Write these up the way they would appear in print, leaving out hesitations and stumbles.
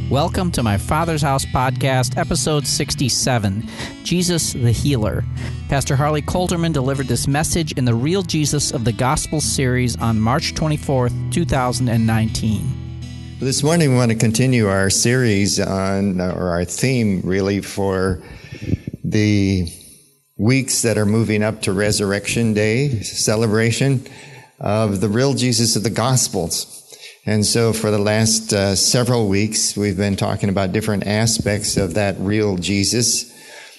Welcome to my Father's House podcast, episode 67, Jesus the Healer. Pastor Harley Coulterman delivered this message in the Real Jesus of the Gospel series on March 24th, 2019. This morning we want to continue our series on, or our theme really, for the weeks that are moving up to Resurrection Day celebration of the Real Jesus of the Gospels. And so for the last several weeks, we've been talking about different aspects of that real Jesus.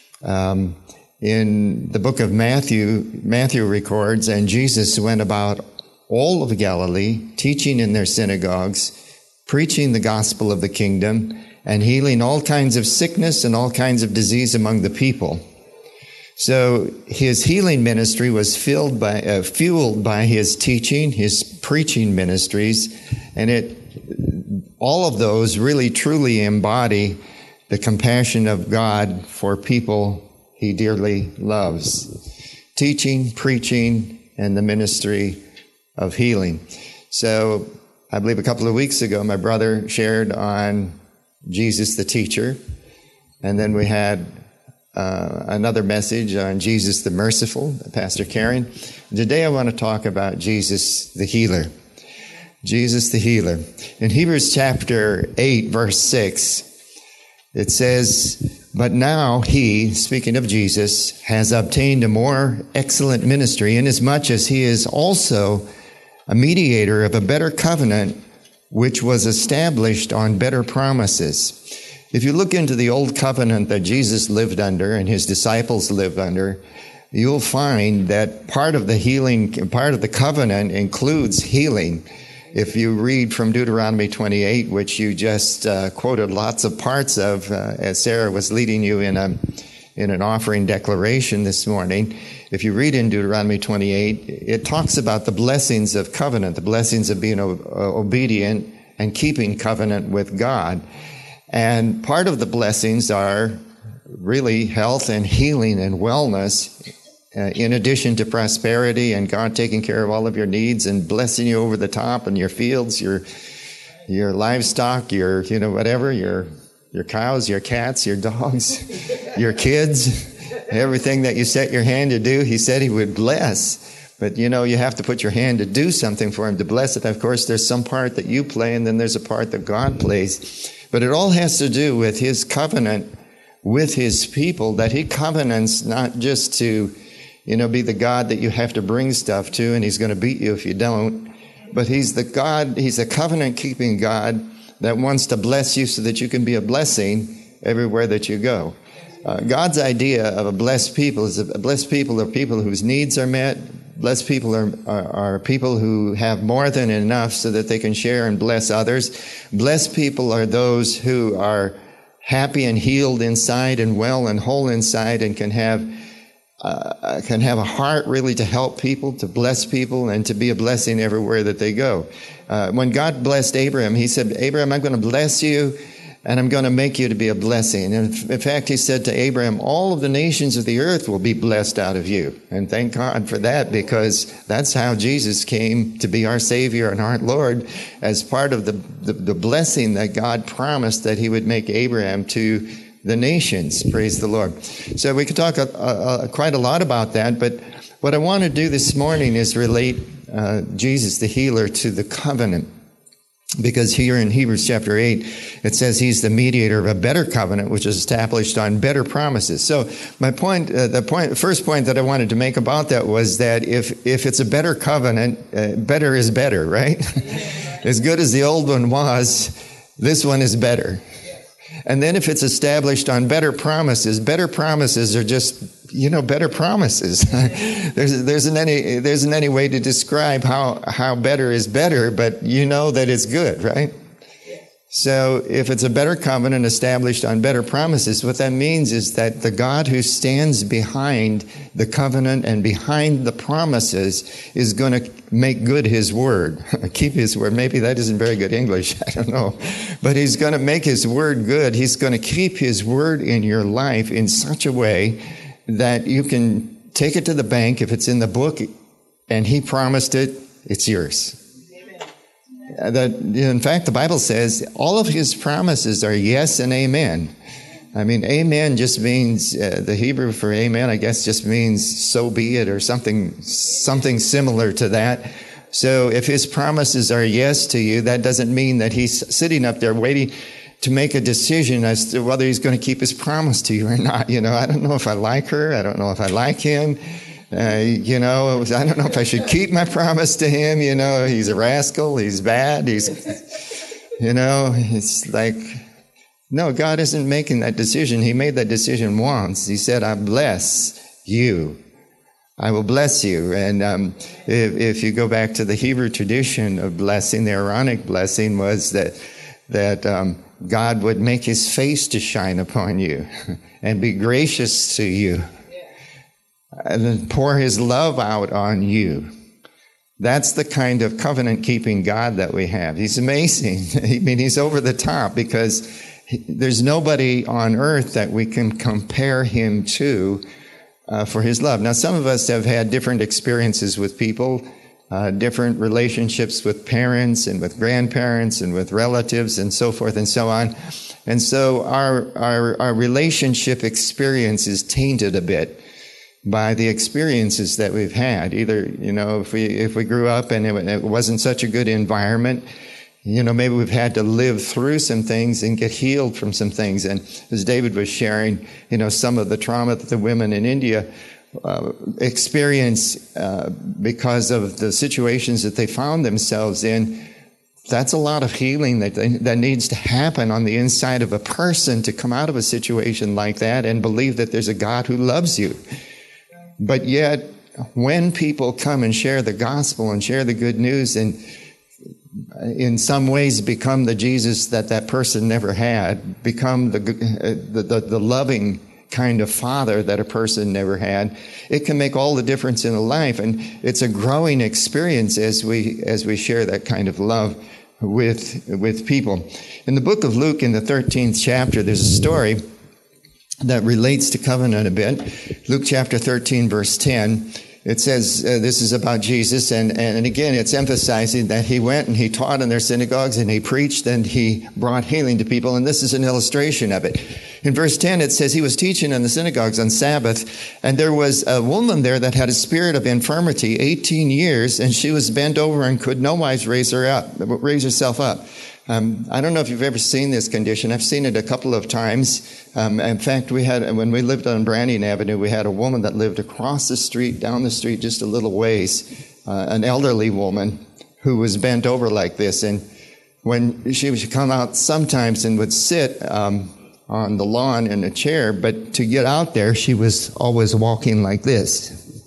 In the book of Matthew records, and Jesus went about all of Galilee, teaching in their synagogues, preaching the gospel of the kingdom, and healing all kinds of sickness and all kinds of disease among the people. So his healing ministry was fueled by his teaching, his preaching ministries, and all of those really truly embody the compassion of God for people he dearly loves. Teaching, preaching, and the ministry of healing. So I believe a couple of weeks ago, my brother shared on Jesus the teacher, and then we had another message on Jesus the merciful, Pastor Karen. Today I want to talk about Jesus the healer. Jesus the healer. In Hebrews chapter 8, verse 6, it says, "But now he," speaking of Jesus, "has obtained a more excellent ministry, inasmuch as he is also a mediator of a better covenant, which was established on better promises." If you look into the old covenant that Jesus lived under and his disciples lived under, you'll find that part of the covenant includes healing. If you read from Deuteronomy 28, which you just quoted lots of parts of as Sarah was leading you in an offering declaration this morning, if you read in Deuteronomy 28, it talks about the blessings of covenant, the blessings of being obedient and keeping covenant with God. And part of the blessings are really health and healing and wellness, in addition to prosperity and God taking care of all of your needs and blessing you over the top and your fields, your livestock, your cows, your cats, your dogs, your kids, everything that you set your hand to do, he said he would bless. But you have to put your hand to do something for him to bless it. Of course, there's some part that you play and then there's a part that God plays. But it all has to do with his covenant with his people, that he covenants not just to, be the God that you have to bring stuff to and he's going to beat you if you don't, but he's a covenant-keeping God that wants to bless you so that you can be a blessing everywhere that you go. God's idea of a blessed people is blessed people are people whose needs are met. Blessed people are people who have more than enough so that they can share and bless others. Blessed people are those who are happy and healed inside and well and whole inside and can have a heart really to help people, to bless people, and to be a blessing everywhere that they go. When God blessed Abraham, he said, "Abraham, I'm going to bless you, and I'm going to make you to be a blessing." And in fact, he said to Abraham, "All of the nations of the earth will be blessed out of you." And thank God for that, because that's how Jesus came to be our Savior and our Lord, as part of the blessing that God promised that he would make Abraham to the nations. Praise the Lord. So we could talk quite a lot about that, but what I want to do this morning is relate Jesus the healer to the covenant. Because here in Hebrews chapter 8, it says he's the mediator of a better covenant, which is established on better promises. So my point, the first point that I wanted to make about that was that if it's a better covenant, better is better, right? As good as the old one was, this one is better. And then if it's established on better promises are just, better promises. There isn't any way to describe how better is better, but that it's good, right? So if it's a better covenant established on better promises, what that means is that the God who stands behind the covenant and behind the promises is going to make good his word, keep his word. Maybe that isn't very good English, I don't know. But he's going to make his word good. He's going to keep his word in your life in such a way that you can take it to the bank if it's in the book and he promised it, it's yours. In fact, the Bible says all of his promises are yes and amen. I mean, amen just means, the Hebrew for amen, I guess, just means so be it, or something similar to that. So if his promises are yes to you, that doesn't mean that he's sitting up there waiting to make a decision as to whether he's going to keep his promise to you or not. You know, I don't know if I like her. I don't know if I like him. You know, I don't know if I should keep my promise to him. You know, he's a rascal. He's bad. You know, it's like, no, God isn't making that decision. He made that decision once. He said, I bless you. I will bless you. And if you go back to the Hebrew tradition of blessing, the Aaronic blessing was that God would make his face to shine upon you and be gracious to you. And then pour his love out on you. That's the kind of covenant-keeping God that we have. He's amazing. I mean, he's over the top because there's nobody on earth that we can compare him to for his love. Now, some of us have had different experiences with people, different relationships with parents and with grandparents and with relatives and so forth and so on. And so our relationship experience is tainted a bit by the experiences that we've had. Either, you know, if we grew up and it wasn't such a good environment, you know, maybe we've had to live through some things and get healed from some things. And as David was sharing, you know, some of the trauma that the women in India experience because of the situations that they found themselves in, that's a lot of healing that needs to happen on the inside of a person to come out of a situation like that and believe that there's a God who loves you. But yet, when people come and share the gospel and share the good news and in some ways become the Jesus that person never had, become the loving kind of father that a person never had, it can make all the difference in a life. And it's a growing experience as we share that kind of love with people. In the book of Luke, in the 13th chapter, there's a story that relates to covenant a bit. Luke chapter 13, verse 10. It says, this is about Jesus, and again, it's emphasizing that he went and he taught in their synagogues and he preached and he brought healing to people, and this is an illustration of it. In verse 10, it says, he was teaching in the synagogues on Sabbath, and there was a woman there that had a spirit of infirmity 18 years, and she was bent over and could no wise raise herself up. I don't know if you've ever seen this condition. I've seen it a couple of times. In fact, when we lived on Brandon Avenue, we had a woman that lived across the street, down the street, just a little ways, an elderly woman who was bent over like this. And when she would come out sometimes and would sit on the lawn in a chair, but to get out there, she was always walking like this.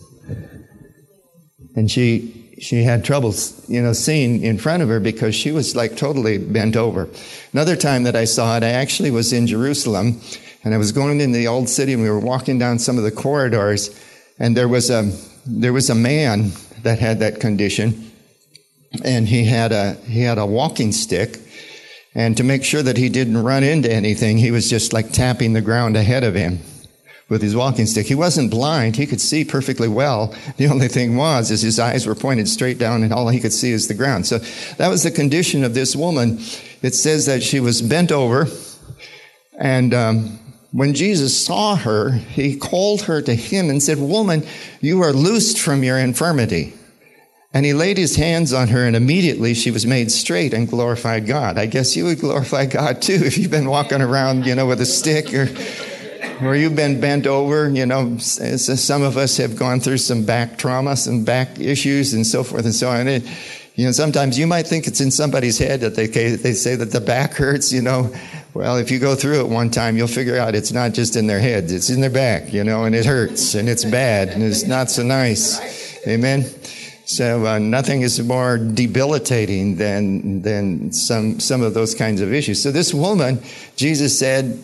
And she had trouble, seeing in front of her because she was like totally bent over. Another time that I saw it, I actually was in Jerusalem, and I was going in the old city, and we were walking down some of the corridors, and there was a man that had that condition, and he had a walking stick, and to make sure that he didn't run into anything, he was just like tapping the ground ahead of him with his walking stick. He wasn't blind. He could see perfectly well. The only thing is his eyes were pointed straight down and all he could see is the ground. So that was the condition of this woman. It says that she was bent over, and when Jesus saw her, he called her to him and said, "Woman, you are loosed from your infirmity." And he laid his hands on her, and immediately she was made straight and glorified God. I guess you would glorify God too if you've been walking around, with a stick or you've been bent over. Some of us have gone through some back trauma, some back issues, and so forth and so on. Sometimes you might think it's in somebody's head that they say that the back hurts. Well, if you go through it one time, you'll figure out it's not just in their heads; it's in their back. And it hurts, and it's bad, and it's not so nice. Amen. So nothing is more debilitating than some of those kinds of issues. So this woman, Jesus said,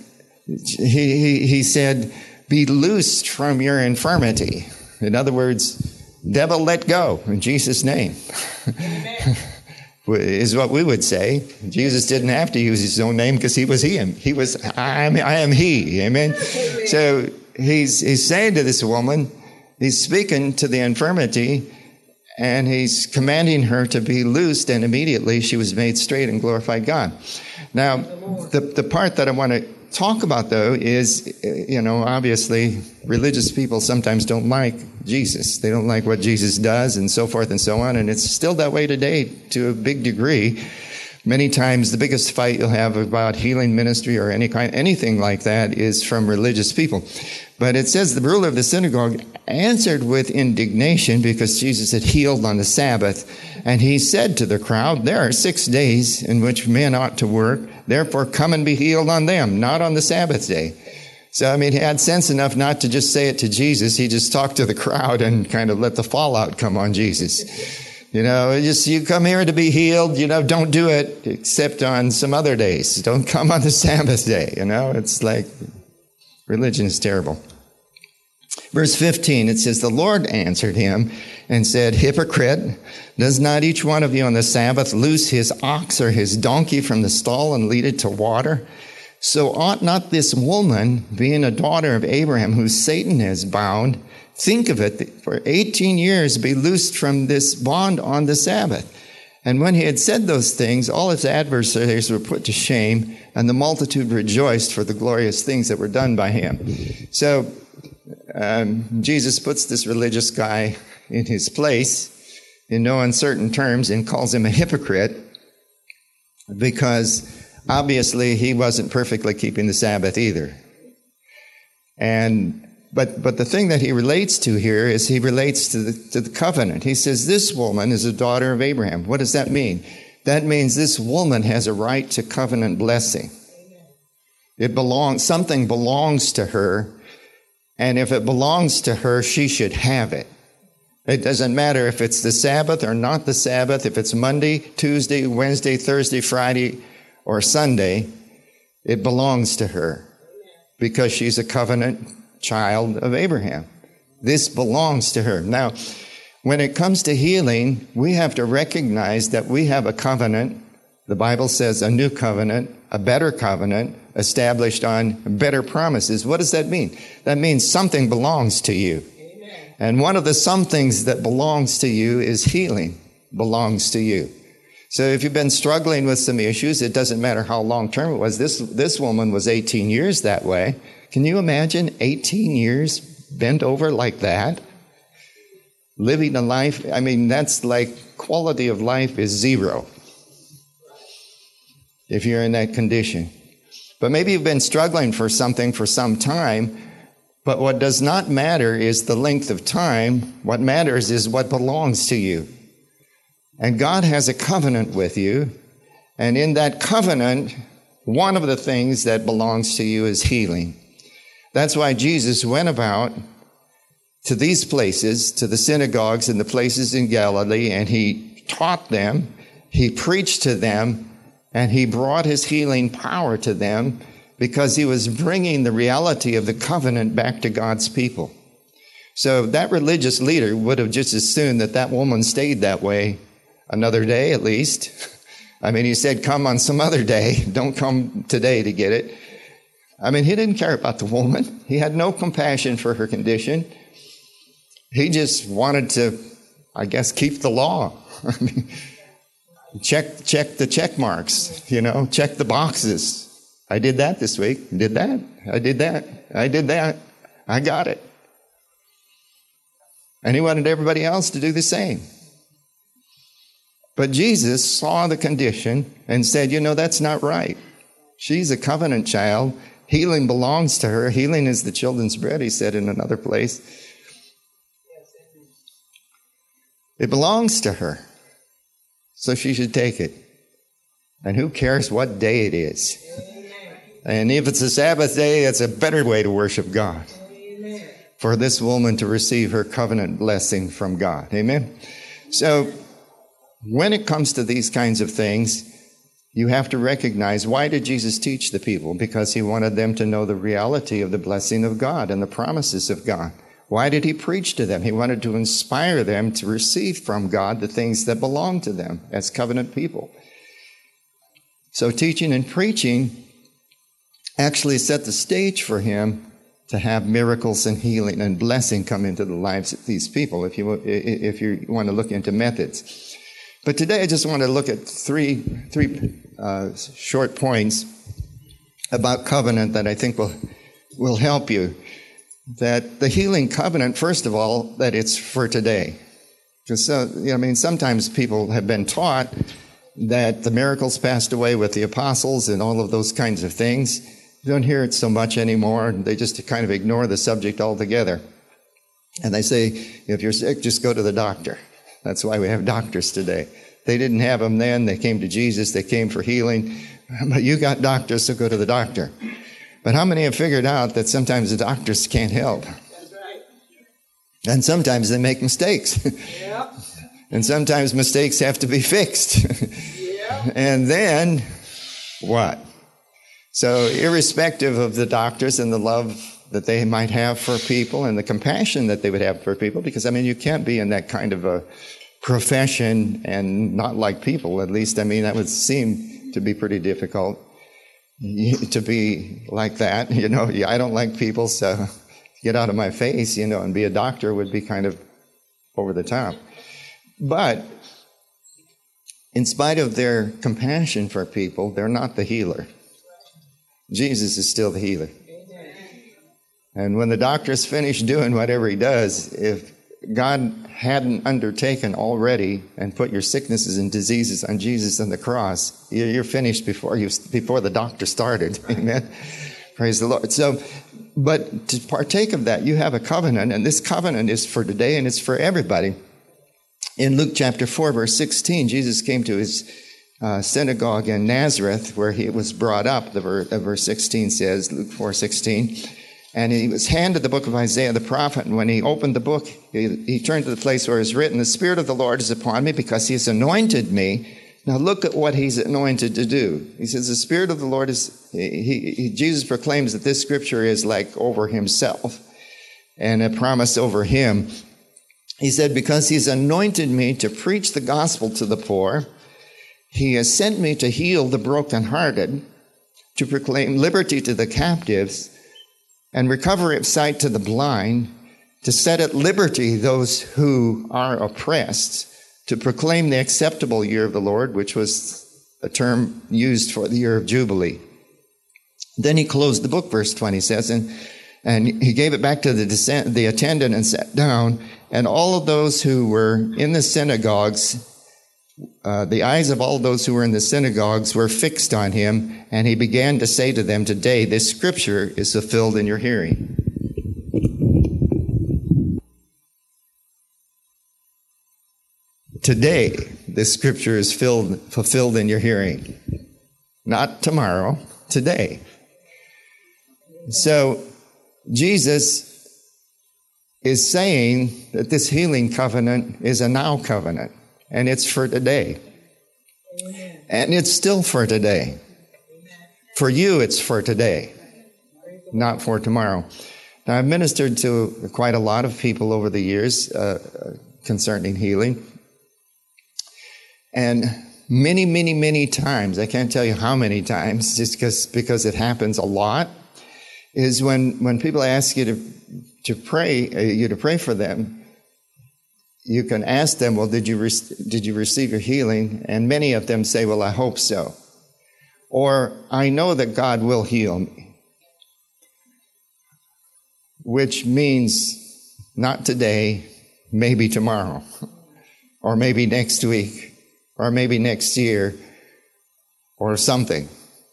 he said, "Be loosed from your infirmity." In other words, devil, let go in Jesus' name. Is what we would say. Jesus didn't have to use his own name because he was him. He was, I am he. Amen. So he's saying to this woman, he's speaking to the infirmity, And he's commanding her to be loosed, and immediately she was made straight and glorified God. Now, the part that I want to talk about, though, is, obviously, religious people sometimes don't like Jesus. They don't like what Jesus does and so forth and so on, and it's still that way today to a big degree. Many times the biggest fight you'll have about healing ministry or anything like that is from religious people. But it says the ruler of the synagogue answered with indignation because Jesus had healed on the Sabbath. And he said to the crowd, there are 6 days in which men ought to work. Therefore, come and be healed on them, not on the Sabbath day. So, he had sense enough not to just say it to Jesus. He just talked to the crowd and kind of let the fallout come on Jesus. You come here to be healed, don't do it except on some other days. Don't come on the Sabbath day, It's like religion is terrible. Verse 15, it says, the Lord answered him and said, hypocrite, does not each one of you on the Sabbath loose his ox or his donkey from the stall and lead it to water? So ought not this woman, being a daughter of Abraham, who Satan has bound, think of it, for 18 years be loosed from this bond on the Sabbath? And when he had said those things, all his adversaries were put to shame, and the multitude rejoiced for the glorious things that were done by him. So Jesus puts this religious guy in his place in no uncertain terms and calls him a hypocrite because obviously he wasn't perfectly keeping the Sabbath either. But the thing that he relates to here is he relates to the covenant. He says, this woman is a daughter of Abraham. What does that mean? That means this woman has a right to covenant blessing. Something belongs to her, and if it belongs to her, she should have it. It doesn't matter if it's the Sabbath or not the Sabbath, if it's Monday, Tuesday, Wednesday, Thursday, Friday, or Sunday, it belongs to her because she's a covenant child of Abraham. This belongs to her. Now, when it comes to healing, we have to recognize that we have a covenant. The Bible says a new covenant, a better covenant, established on better promises. What does that mean? That means something belongs to you. Amen. And one of the somethings that belongs to you is healing belongs to you. So if you've been struggling with some issues, it doesn't matter how long term it was. This woman was 18 years that way. Can you imagine 18 years bent over like that? Living a life, that's like quality of life is zero if you're in that condition. But maybe you've been struggling for something for some time, but what does not matter is the length of time. What matters is what belongs to you. And God has a covenant with you, and in that covenant, one of the things that belongs to you is healing. That's why Jesus went about to these places, to the synagogues and the places in Galilee, and he taught them, he preached to them, and he brought his healing power to them because he was bringing the reality of the covenant back to God's people. So that religious leader would have just assumed that woman stayed that way another day at least. He said, come on some other day. Don't come today to get it. He didn't care about the woman. He had no compassion for her condition. He just wanted to, keep the law. Check the check marks, check the boxes. I did that this week. Did that. I did that. I did that. I got it. And he wanted everybody else to do the same. But Jesus saw the condition and said, that's not right. She's a covenant child. Healing belongs to her. Healing is the children's bread, he said in another place. It belongs to her. So she should take it. And who cares what day it is? And if it's a Sabbath day, it's a better way to worship God. For this woman to receive her covenant blessing from God. Amen? So, when it comes to these kinds of things, you have to recognize, why did Jesus teach the people? Because he wanted them to know the reality of the blessing of God and the promises of God. Why did he preach to them? He wanted to inspire them to receive from God the things that belong to them as covenant people. So teaching and preaching actually set the stage for him to have miracles and healing and blessing come into the lives of these people, if you want to look into methods. But today I just want to look at three short points about covenant that I think will help you. That the healing covenant, first of all, that it's for today. Because sometimes people have been taught that the miracles passed away with the apostles and all of those kinds of things. You don't hear it so much anymore. They just kind of ignore the subject altogether. And they say, if you're sick, just go to the doctor. That's why we have doctors today. They didn't have them then. They came to Jesus. They came for healing. But you got doctors, so go to the doctor. But how many have figured out that sometimes the doctors can't help? That's right. And sometimes they make mistakes. Yep. And sometimes mistakes have to be fixed. Yep. And then, what? So irrespective of the doctors and the love that they might have for people and the compassion that they would have for people, because, you can't be in that kind of a profession and not like people. At least, that would seem to be pretty difficult to be like that. I don't like people, so get out of my face, and be a doctor would be kind of over the top. But in spite of their compassion for people, they're not the healer. Jesus is still the healer. And when the doctor's finished doing whatever he does, if God hadn't undertaken already and put your sicknesses and diseases on Jesus on the cross, you're finished before the doctor started. Amen. Praise the Lord. So, but to partake of that, you have a covenant, and this covenant is for today and it's for everybody. In Luke chapter 4, verse 16, Jesus came to his synagogue in Nazareth, where he was brought up. Verse 16 says, Luke 4:16, and he was handed the book of Isaiah the prophet, and when he opened the book, he turned to the place where it was written, "The Spirit of the Lord is upon me, because he has anointed me." Now look at what he's anointed to do. He says, the Spirit of the Lord is, Jesus proclaims that this scripture is like over himself, and a promise over him. He said, because he's anointed me to preach the gospel to the poor, he has sent me to heal the brokenhearted, to proclaim liberty to the captives, and recovery of sight to the blind, to set at liberty those who are oppressed, to proclaim the acceptable year of the Lord, which was a term used for the year of Jubilee. Then he closed the book, verse 20 says, and he gave it back to the attendant and sat down, and all of those who were in the synagogues, the eyes of all those who were in the synagogues were fixed on him, and he began to say to them, today this scripture is fulfilled in your hearing. Today, this scripture is fulfilled in your hearing. Not tomorrow, today. So, Jesus is saying that this healing covenant is a now covenant, and it's for today. Amen. And it's still for today. For you, it's for today, not for tomorrow. Now, I've ministered to quite a lot of people over the years concerning healing. And many, many, many times, I can't tell you how many times, just because it happens a lot, is when people ask you to pray for them, you can ask them, well, did you receive your healing? And many of them say, well, I hope so. Or, I know that God will heal me. Which means not today, maybe tomorrow, or maybe next week, or maybe next year, or something.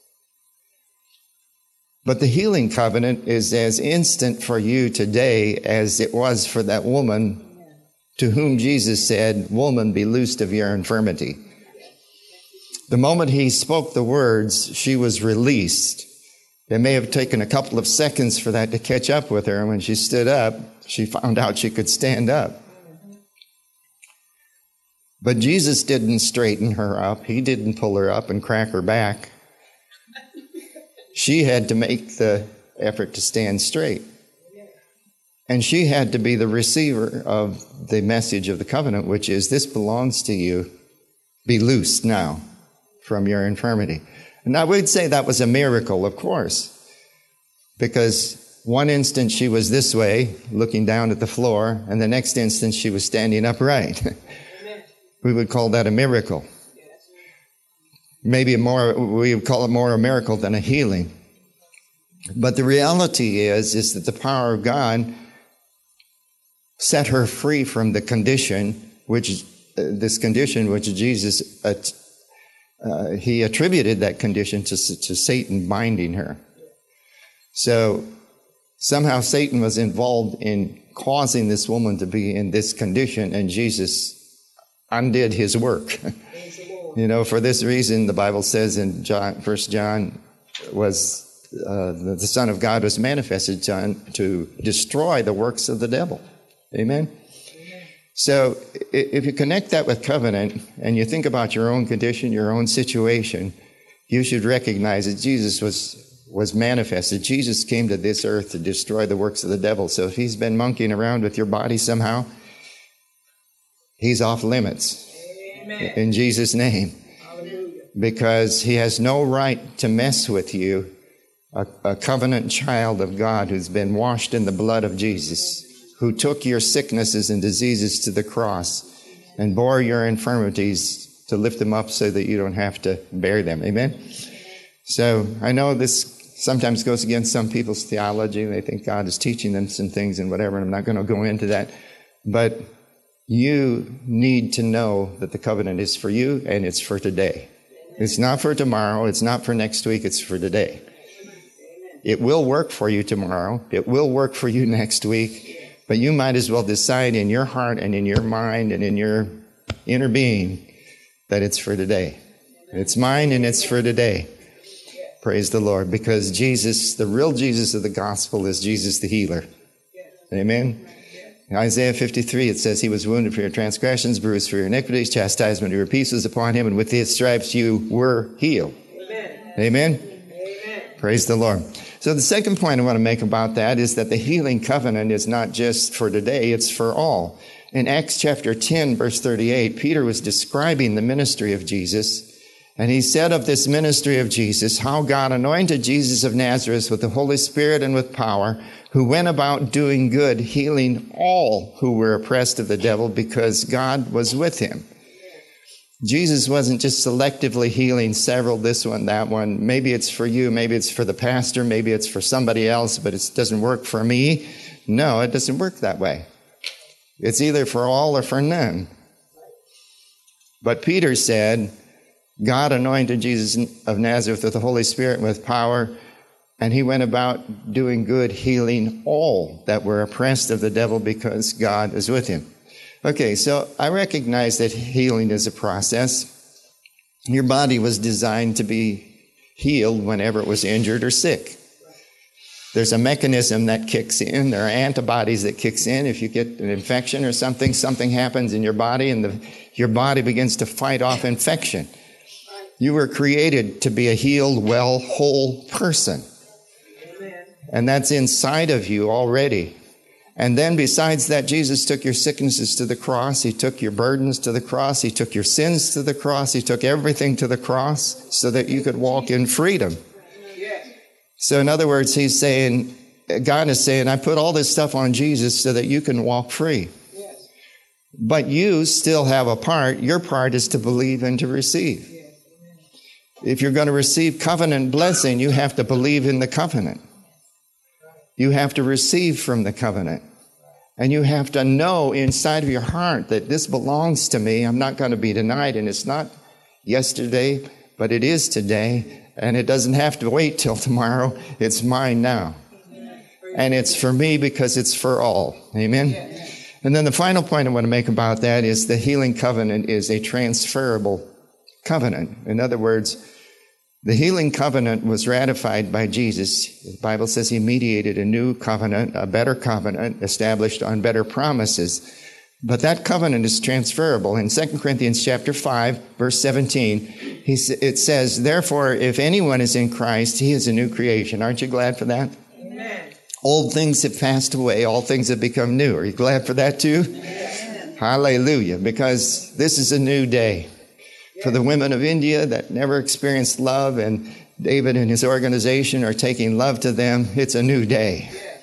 But the healing covenant is as instant for you today as it was for that woman to whom Jesus said, woman, be loosed of your infirmity. The moment he spoke the words, she was released. It may have taken a couple of seconds for that to catch up with her, and when she stood up, she found out she could stand up. But Jesus didn't straighten her up. He didn't pull her up and crack her back. She had to make the effort to stand straight. And she had to be the receiver of the message of the covenant, which is, this belongs to you. Be loosed now from your infirmity. And I would say that was a miracle, of course, because One instant she was this way, looking down at the floor, and the next instant she was standing upright. We would call that a miracle. Maybe we would call it more a miracle than a healing. But the reality is that the power of God set her free from the condition, which Jesus, he attributed that condition to Satan binding her. So somehow Satan was involved in causing this woman to be in this condition, and Jesus undid his work. For this reason, the Bible says in 1 John was the Son of God was manifested to destroy the works of the devil. Amen? So if you connect that with covenant and you think about your own condition, your own situation, you should recognize that Jesus was manifested. Jesus came to this earth to destroy the works of the devil. So if he's been monkeying around with your body somehow, he's off limits. Amen. In Jesus' name. Hallelujah. Because he has no right to mess with you, a covenant child of God who's been washed in the blood of Jesus, who took your sicknesses and diseases to the cross and bore your infirmities to lift them up so that you don't have to bear them. Amen? So I know this sometimes goes against some people's theology. They think God is teaching them some things and whatever, and I'm not going to go into that. But you need to know that the covenant is for you and it's for today. It's not for tomorrow. It's not for next week. It's for today. It will work for you tomorrow. It will work for you next week. But you might as well decide in your heart and in your mind and in your inner being that it's for today. It's mine and it's for today. Praise the Lord. Because Jesus, the real Jesus of the gospel, is Jesus the healer. Amen? In Isaiah 53, it says, he was wounded for your transgressions, bruised for your iniquities, chastisement of your peace was upon him, and with his stripes you were healed. Amen? Amen? Praise the Lord. So the second point I want to make about that is that the healing covenant is not just for today, it's for all. In Acts chapter 10, verse 38, Peter was describing the ministry of Jesus, and he said of this ministry of Jesus, how God anointed Jesus of Nazareth with the Holy Spirit and with power, who went about doing good, healing all who were oppressed of the devil, because God was with him. Jesus wasn't just selectively healing several, this one, that one. Maybe it's for you, maybe it's for the pastor, maybe it's for somebody else, but it doesn't work for me. No, it doesn't work that way. It's either for all or for none. But Peter said, God anointed Jesus of Nazareth with the Holy Spirit and with power, and he went about doing good, healing all that were oppressed of the devil, because God is with him. Okay, so I recognize that healing is a process. Your body was designed to be healed whenever it was injured or sick. There's a mechanism that kicks in. There are antibodies that kicks in. If you get an infection or something happens in your body, and your body begins to fight off infection. You were created to be a healed, well, whole person. And that's inside of you already. And then besides that, Jesus took your sicknesses to the cross. He took your burdens to the cross. He took your sins to the cross. He took everything to the cross so that you could walk in freedom. So in other words, he's saying, God is saying, I put all this stuff on Jesus so that you can walk free. But you still have a part. Your part is to believe and to receive. If you're going to receive covenant blessing, you have to believe in the covenant. You have to receive from the covenant. And you have to know inside of your heart that this belongs to me. I'm not going to be denied. And it's not yesterday, but it is today. And it doesn't have to wait till tomorrow. It's mine now. And it's for me because it's for all. Amen? And then the final point I want to make about that is the healing covenant is a transferable covenant. In other words, the healing covenant was ratified by Jesus. The Bible says he mediated a new covenant, a better covenant, established on better promises. But that covenant is transferable. In 2 Corinthians chapter 5, verse 17, it says, therefore, if anyone is in Christ, he is a new creation. Aren't you glad for that? Amen. Old things have passed away. All things have become new. Are you glad for that too? Amen. Hallelujah. Because this is a new day. For the women of India that never experienced love, and David and his organization are taking love to them, it's a new day.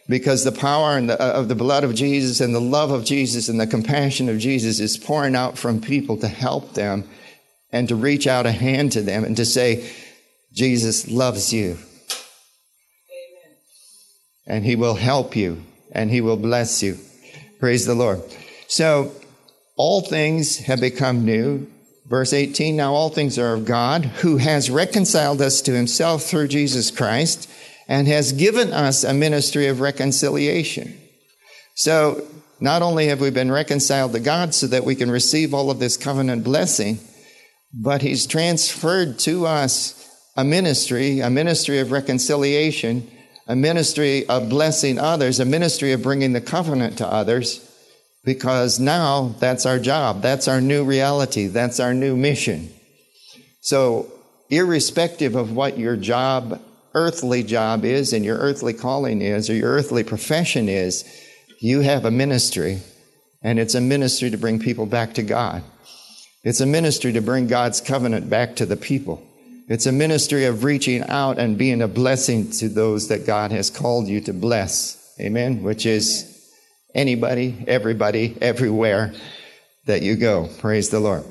Because the power of the blood of Jesus and the love of Jesus and the compassion of Jesus is pouring out from people to help them and to reach out a hand to them and to say, Jesus loves you. Amen. And he will help you and he will bless you. Praise the Lord. So all things have become new. Verse 18, now all things are of God, who has reconciled us to himself through Jesus Christ and has given us a ministry of reconciliation. So not only have we been reconciled to God so that we can receive all of this covenant blessing, but he's transferred to us a ministry of reconciliation, a ministry of blessing others, a ministry of bringing the covenant to others, because now that's our job. That's our new reality. That's our new mission. So irrespective of what your earthly job is and your earthly calling is or your earthly profession is, you have a ministry, and it's a ministry to bring people back to God. It's a ministry to bring God's covenant back to the people. It's a ministry of reaching out and being a blessing to those that God has called you to bless. Amen? Which is anybody, everybody, everywhere that you go. Praise the Lord.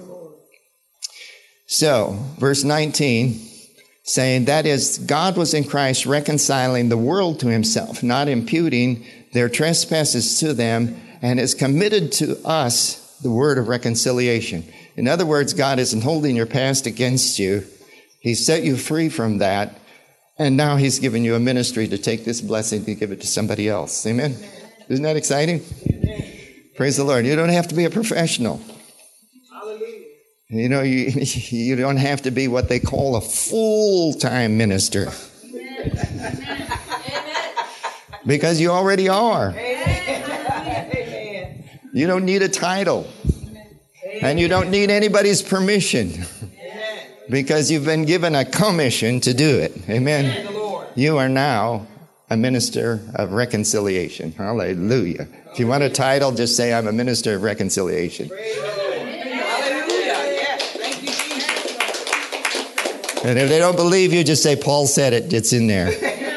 So, verse 19, saying, that is, God was in Christ reconciling the world to himself, not imputing their trespasses to them, and has committed to us the word of reconciliation. In other words, God isn't holding your past against you. He set you free from that, and now he's given you a ministry to take this blessing to give it to somebody else. Amen? Isn't that exciting? Amen. Praise the Lord. You don't have to be a professional. Hallelujah. You know, you don't have to be what they call a full-time minister. Because you already are. Amen. You don't need a title. And you don't need anybody's permission. Amen. Because you've been given a commission to do it. Amen. Praise the Lord. You are now a minister of reconciliation. Hallelujah. If you want a title, just say, I'm a minister of reconciliation. Praise the Lord. Hallelujah. Yes. Thank you, Jesus. And if they don't believe you, just say, Paul said it. It's in there.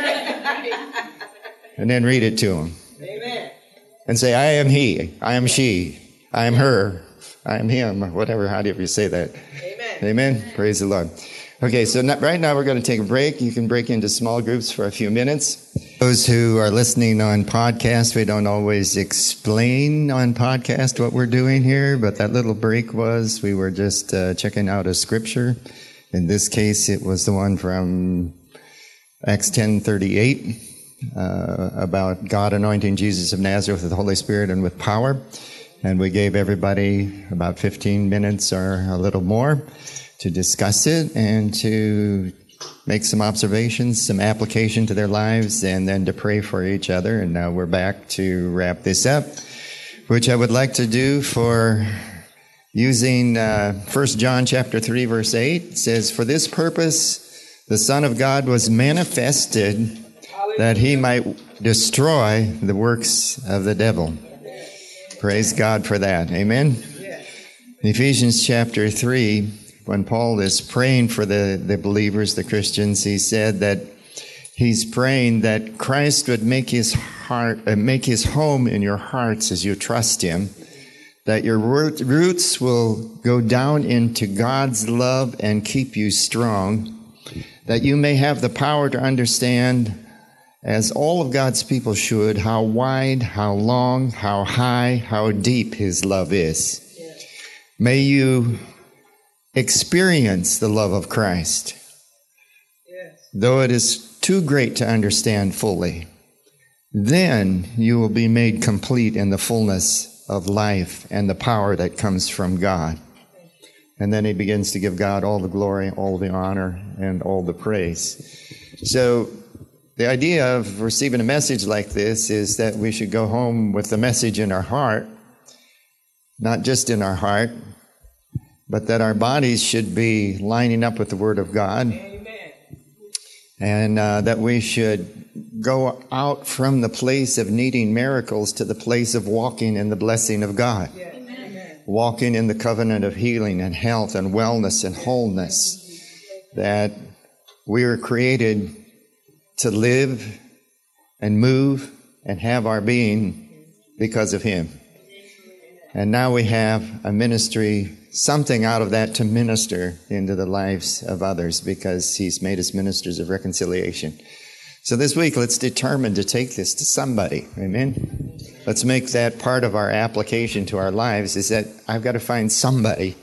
And then read it to them. Amen. And say, I am he, I am she, I am her, I am him, or whatever, however you say that. Amen. Amen. Praise the Lord. Okay, so right now we're going to take a break. You can break into small groups for a few minutes. Those who are listening on podcast, we don't always explain on podcast what we're doing here, but that little break we were just checking out a scripture. In this case, it was the one from Acts 10:38 about God anointing Jesus of Nazareth with the Holy Spirit and with power. And we gave everybody about 15 minutes or a little more to discuss it and to make some observations, some application to their lives, and then to pray for each other. And now we're back to wrap this up, which I would like to do for using 1 John chapter 3, verse 8. It says, for this purpose the Son of God was manifested that he might destroy the works of the devil. Praise God for that. Amen. In Ephesians chapter 3, when Paul is praying for the believers, the Christians, he said that he's praying that Christ would make his home in your hearts as you trust him, that your roots will go down into God's love and keep you strong, that you may have the power to understand, as all of God's people should, how wide, how long, how high, how deep his love is. Yes. May you experience the love of Christ, yes, though it is too great to understand fully. Then you will be made complete in the fullness of life and the power that comes from God. And then he begins to give God all the glory, all the honor, and all the praise. So the idea of receiving a message like this is that we should go home with the message in our heart, not just in our heart, but that our bodies should be lining up with the Word of God. Amen. And that we should go out from the place of needing miracles to the place of walking in the blessing of God. Yes. Amen. Walking in the covenant of healing and health and wellness and wholeness. That we are created to live and move and have our being because of him. And now we have a ministry, something out of that to minister into the lives of others because he's made us ministers of reconciliation. So this week, let's determine to take this to somebody. Amen? Let's make that part of our application to our lives, is that I've got to find somebody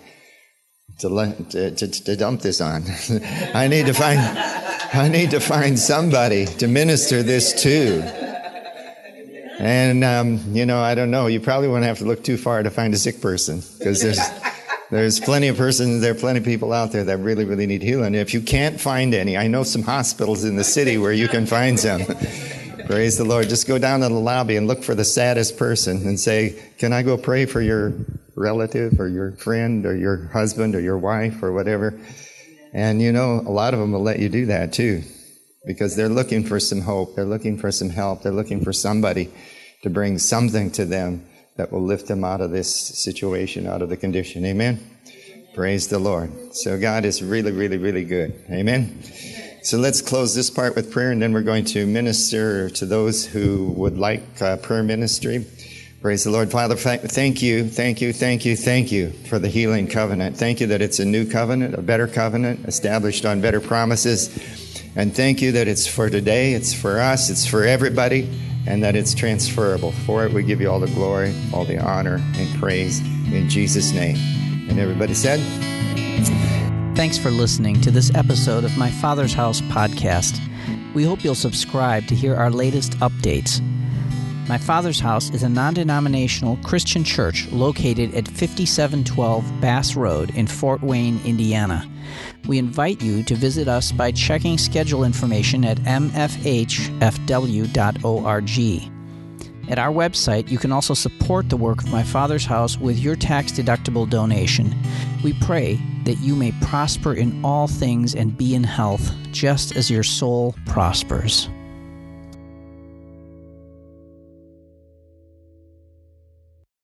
to dump this on. I need to find somebody to minister this to. And, I don't know. You probably won't have to look too far to find a sick person, because there's plenty of people out there that really, really need healing. If you can't find any, I know some hospitals in the city where you can find some. Praise the Lord. Just go down to the lobby and look for the saddest person and say, can I go pray for your relative or your friend or your husband or your wife or whatever? And, a lot of them will let you do that too, because they're looking for some hope. They're looking for some help. They're looking for somebody to bring something to them that will lift them out of this situation, out of the condition. Amen? Praise the Lord. So God is really, really, really good. Amen? So let's close this part with prayer, and then we're going to minister to those who would like prayer ministry. Praise the Lord. Father, thank you for the healing covenant. Thank you that it's a new covenant, a better covenant, established on better promises. And thank you that it's for today, it's for us, it's for everybody, and that it's transferable. For it, we give you all the glory, all the honor, and praise in Jesus' name. And everybody said, Thanks for listening to this episode of My Father's House podcast. We hope you'll subscribe to hear our latest updates. My Father's House is a non-denominational Christian church located at 5712 Bass Road in Fort Wayne, Indiana. We invite you to visit us by checking schedule information at mfhfw.org. At our website, you can also support the work of My Father's House with your tax-deductible donation. We pray that you may prosper in all things and be in health, just as your soul prospers.